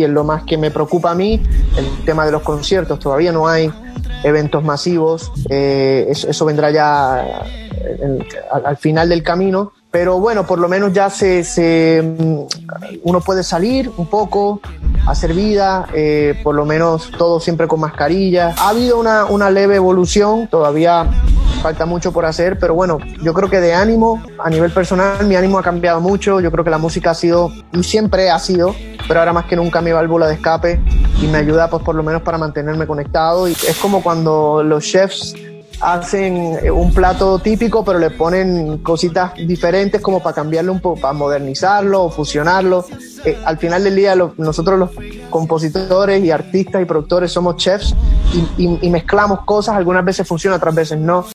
y es lo más que me preocupa a mí, el tema de los conciertos. Todavía no hay eventos masivos, eso vendrá ya al final del camino, pero bueno, por lo menos ya uno puede salir un poco, hacer vida, por lo menos todo siempre con mascarilla. Ha habido una leve evolución, todavía falta mucho por hacer, pero bueno, yo creo que de ánimo, a nivel personal, mi ánimo ha cambiado mucho. Yo creo que la música ha sido, y siempre ha sido, pero ahora más que nunca, mi válvula de escape, y me ayuda pues por lo menos para mantenerme conectado. Y es como cuando los chefs hacen un plato típico, pero le ponen cositas diferentes como para cambiarlo un poco, para modernizarlo o fusionarlo. Al final del día, nosotros los compositores y artistas y productores somos chefs y mezclamos cosas. Algunas veces funciona, otras veces no.